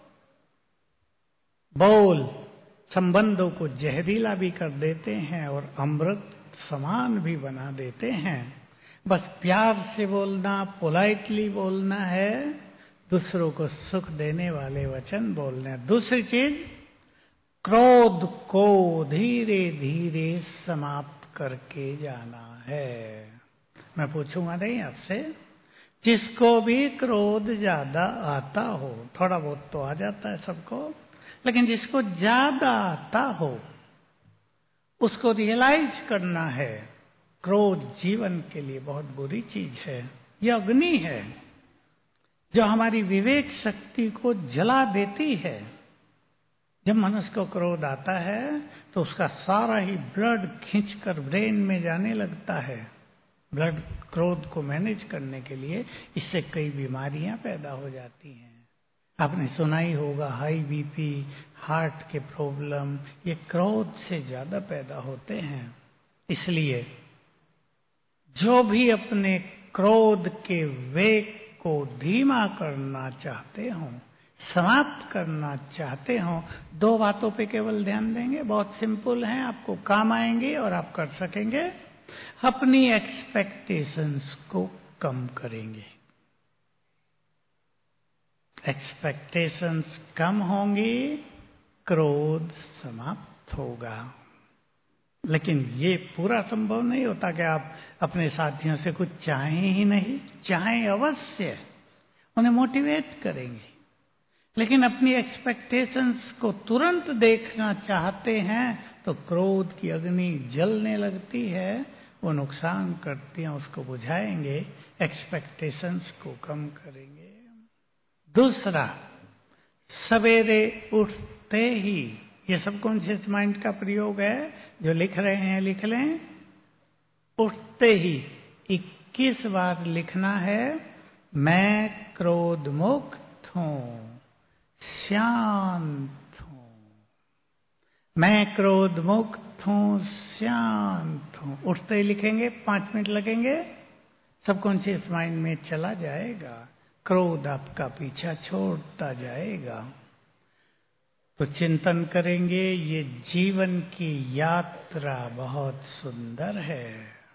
बोल संबंधों को जहरीला भी कर देते हैं और अमृत समान भी बना देते हैं। बस प्यार से बोलना, पोलाइटली बोलना है, दूसरों को सुख देने वाले वचन बोलने। दूसरी चीज, क्रोध को धीरे धीरे समाप्त करके जाना है। मैं पूछूंगा नहीं आपसे, जिसको भी क्रोध ज्यादा आता हो, थोड़ा बहुत तो आ जाता है सबको, लेकिन जिसको ज्यादा आता हो उसको रियलाइज करना है, क्रोध जीवन के लिए बहुत बुरी चीज है। यह अग्नि है जो हमारी विवेक शक्ति को जला देती है। जब मनुष्य को क्रोध आता है तो उसका सारा ही ब्लड खींचकर ब्रेन में जाने लगता है। ब्लड क्रोध को मैनेज करने के लिए इससे कई बीमारियां पैदा हो जाती हैं। आपने सुना ही होगा, हाई बीपी, हार्ट के प्रॉब्लम, ये क्रोध से ज्यादा पैदा होते हैं। इसलिए जो भी अपने क्रोध के वेग को धीमा करना चाहते हो, समाप्त करना चाहते हो, 2 बातों पे केवल ध्यान देंगे, बहुत सिंपल हैं, आपको काम आएंगे और आप कर सकेंगे। अपनी एक्सपेक्टेशंस को कम करेंगे। एक्सपेक्टेशंस कम होंगी, क्रोध समाप्त होगा। लेकिन ये पूरा संभव नहीं होता कि आप अपने साथियों से कुछ चाहें ही नहीं। चाहें अवश्य, उन्हें मोटिवेट करेंगे, लेकिन अपनी एक्सपेक्टेशंस को तुरंत देखना चाहते हैं तो क्रोध की अग्नि जलने लगती है, वो नुकसान करती हैं, उसको बुझाएंगे, एक्सपेक्टेशंस को कम करेंगे। दूसरा, सवेरे उठते ही, ये सबकॉन्शियस माइंड का प्रयोग है, जो लिख रहे हैं लिख लें। उठते ही 21 बार लिखना है, मैं क्रोध मुक्त हूं, शांत हूं। मैं क्रोध मुक्त हूं, शांत हूं। उठते ही लिखेंगे, 5 मिनट लगेंगे, सबकॉन्शियस माइंड में चला जाएगा, क्रोध आपका पीछा छोड़ता जाएगा। तो चिंतन करेंगे, ये जीवन की यात्रा बहुत सुंदर है,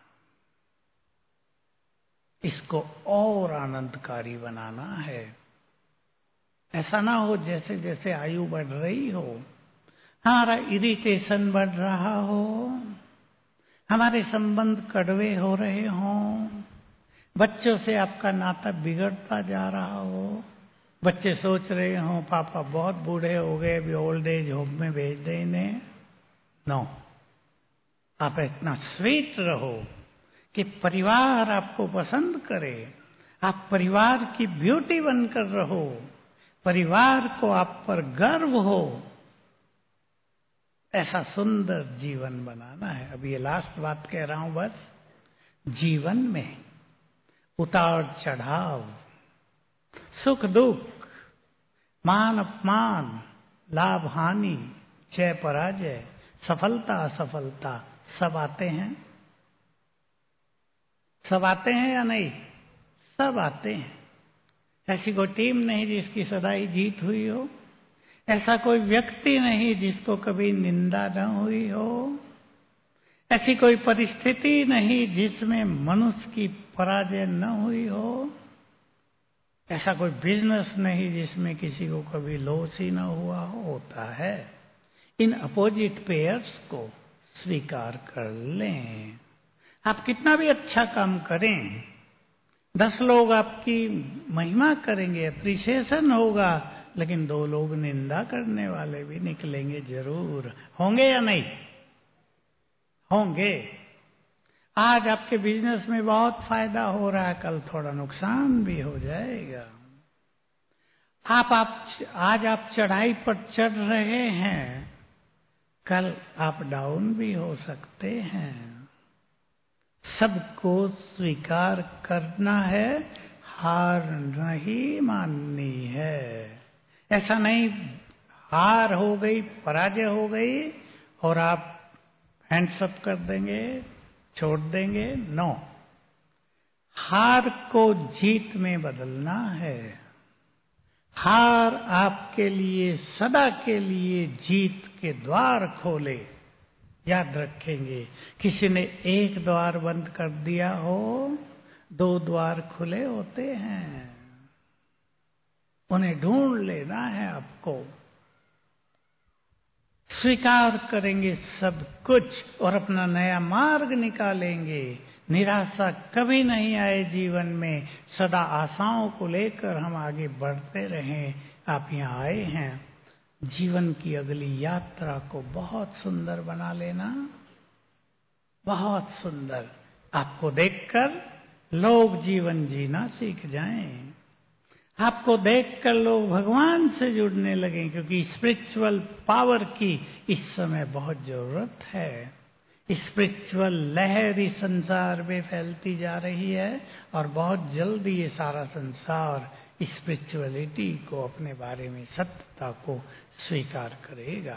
इसको और आनंदकारी बनाना है। ऐसा ना हो जैसे जैसे आयु बढ़ रही हो, हमारा इरिटेशन बढ़ रहा हो, हमारे संबंध कड़वे हो रहे हों, बच्चों से आपका नाता बिगड़ता जा रहा हो, बच्चे सोच रहे हो पापा बहुत बूढ़े हो गए, अभी ओल्ड एज होम में भेज दें इन्हें। नो, आप इतना स्वीट रहो कि परिवार आपको पसंद करे, आप परिवार की ब्यूटी बनकर रहो, परिवार को आप पर गर्व हो। ऐसा सुंदर जीवन बनाना है। अब ये लास्ट बात कह रहा हूं बस। जीवन में उतार चढ़ाव, सुख दुख, मान अपमान, लाभ हानि, जय पराजय, सफलता असफलता, सब आते हैं। सब आते हैं या नहीं? सब आते हैं। ऐसी कोई टीम नहीं जिसकी सदा ही जीत हुई हो, ऐसा कोई व्यक्ति नहीं जिसको कभी निंदा न हुई हो, ऐसी कोई परिस्थिति नहीं जिसमें मनुष्य की पराजय न हुई हो, ऐसा कोई बिजनेस नहीं जिसमें किसी को कभी लॉस ही न हुआ हो। होता है। इन अपोजिट पेयर्स को स्वीकार कर लें। आप कितना भी अच्छा काम करें, 10 लोग आपकी महिमा करेंगे, अप्रिसिएशन होगा, लेकिन 2 लोग निंदा करने वाले भी निकलेंगे जरूर। होंगे या नहीं? होंगे। आज आपके बिजनेस में बहुत फायदा हो रहा है, कल थोड़ा नुकसान भी हो जाएगा। आज आप चढ़ाई पर चढ़ रहे हैं, कल आप डाउन भी हो सकते हैं। सबको स्वीकार करना है, हार नहीं माननी है। ऐसा नहीं हार हो गई, पराजय हो गई और आप हैंड्स अप कर देंगे, छोड़ देंगे। नो, हार को जीत में बदलना है। हार आपके लिए सदा के लिए जीत के द्वार खोले। याद रखेंगे, किसी ने एक द्वार बंद कर दिया हो, 2 द्वार खुले होते हैं। उन्हें ढूंढ लेना है आपको। स्वीकार करेंगे सब कुछ और अपना नया मार्ग निकालेंगे। निराशा कभी नहीं आए जीवन में, सदा आशाओं को लेकर हम आगे बढ़ते रहें। आप यहाँ आए हैं जीवन की अगली यात्रा को बहुत सुंदर बना लेना, बहुत सुंदर। आपको देखकर लोग जीवन जीना सीख जाएं, आपको देखकर लोग भगवान से जुड़ने लगे, क्योंकि स्पिरिचुअल पावर की इस समय बहुत जरूरत है। स्पिरिचुअल लहर इस संसार में फैलती जा रही है और बहुत जल्दी ये सारा संसार स्पिरिचुअलिटी को, अपने बारे में सत्यता को स्वीकार करेगा।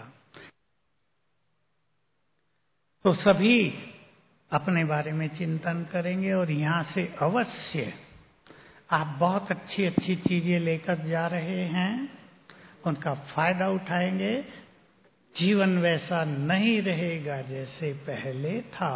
तो सभी अपने बारे में चिंतन करेंगे और यहां से अवश्य आप बहुत अच्छी अच्छी चीजें लेकर जा रहे हैं, उनका फायदा उठाएंगे। जीवन वैसा नहीं रहेगा जैसे पहले था।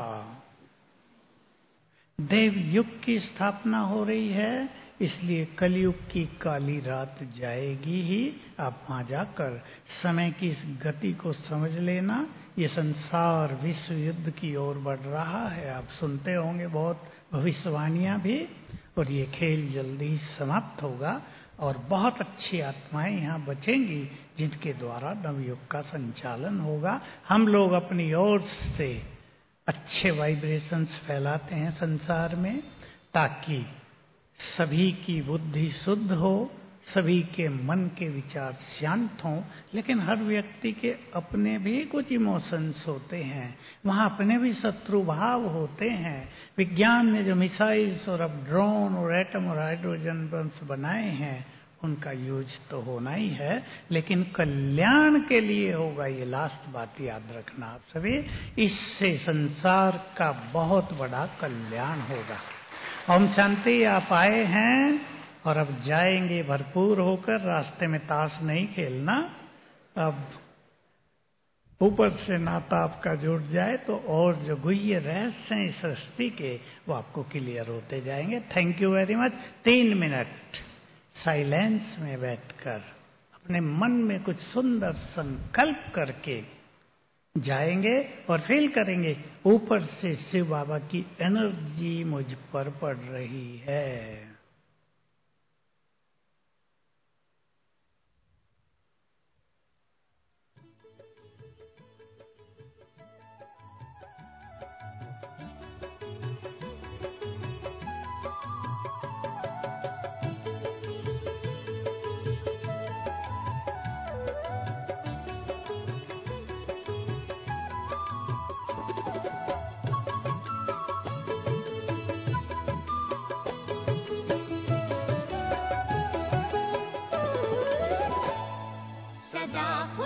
देव युग की स्थापना हो रही है, इसलिए कलयुग की काली रात जाएगी ही। आप वहां जाकर समय की इस गति को समझ लेना। ये संसार विश्व युद्ध की ओर बढ़ रहा है। आप सुनते होंगे बहुत भविष्यवाणियां भी, और ये खेल जल्दी समाप्त होगा और बहुत अच्छी आत्माएं यहाँ बचेंगी जिनके द्वारा नवयुग का संचालन होगा। हम लोग अपनी ओर से अच्छे वाइब्रेशंस फैलाते हैं संसार में, ताकि सभी की बुद्धि शुद्ध हो, सभी के मन के विचार शांत हों। लेकिन हर व्यक्ति के अपने भी कुछ इमोशंस होते हैं, वहाँ अपने भी शत्रु भाव होते हैं। विज्ञान ने जो मिसाइल्स और अब ड्रोन और एटम और हाइड्रोजन बम्स बनाए हैं, उनका यूज तो होना ही है, लेकिन कल्याण के लिए होगा। ये लास्ट बात याद रखना आप सभी। इससे संसार का बहुत बड़ा कल्याण होगा। ओम शांति। आप आए हैं और अब जाएंगे भरपूर होकर। रास्ते में ताश नहीं खेलना। अब ऊपर से नाता आपका जुड़ जाए तो और जो गुह्य रहस्य हैं इस सृष्टि के, वो आपको क्लियर होते जाएंगे। Thank you very much. 3 minute silence में बैठकर अपने मन में कुछ सुंदर संकल्प करके जाएंगे और फील करेंगे ऊपर से शिव बाबा की एनर्जी मुझ पर पड़ रही है।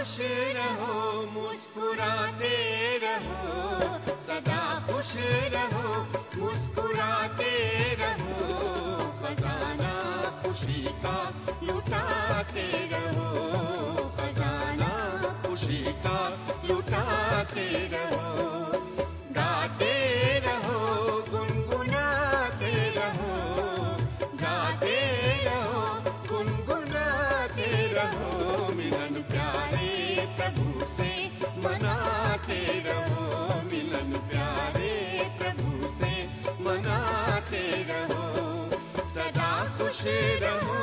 खुश रहो, मुस्कुराते रहो, सदा खुश रहो, मुस्कुराते रहो, खजाना खुशी का लुटाते रहो, खजाना खुशी का लुटाते रहो, गाते रहो, गुनगुनाते रहो, गाते रहो, गुनगुनाते रहो, मिलन प्यारे प्रभु से मनाते रहो, मिलन प्यारे प्रभु से मनाते रहो, सदा खुश रहो।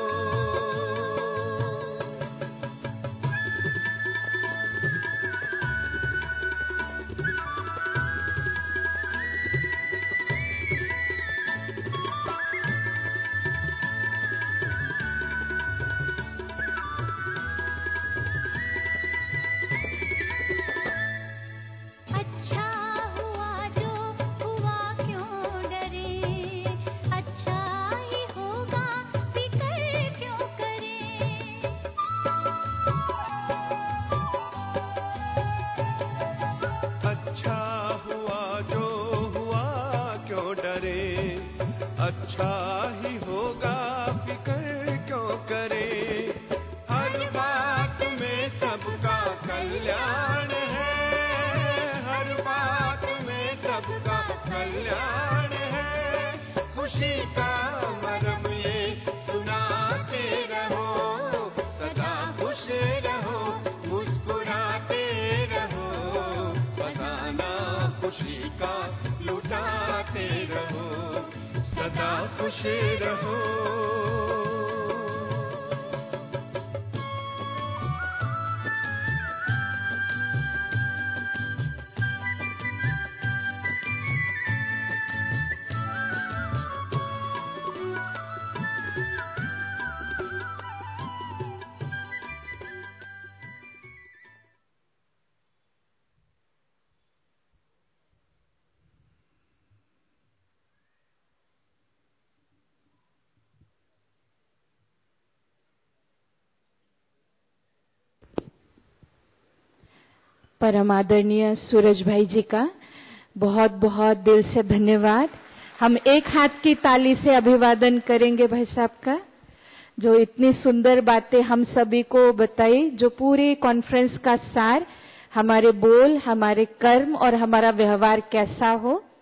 अच्छा ही होगा, फिक्र क्यों करे, हर बात में सबका कल्याण है, हर बात में सबका कल्याण है, खुशी का मरम ये सुनाते रहो, सदा खुश रहो, मुस्कुराते रहो, खजाना खुशी का लुटाते रहो, सदा खुश रहो। परम आदरणीय सूरज भाई जी का बहुत बहुत दिल से धन्यवाद। हम एक हाथ की ताली से अभिवादन करेंगे भाई साहब का, जो इतनी सुंदर बातें हम सभी को बताई, जो पूरी कॉन्फ्रेंस का सार, हमारे बोल, हमारे कर्म और हमारा व्यवहार कैसा हो,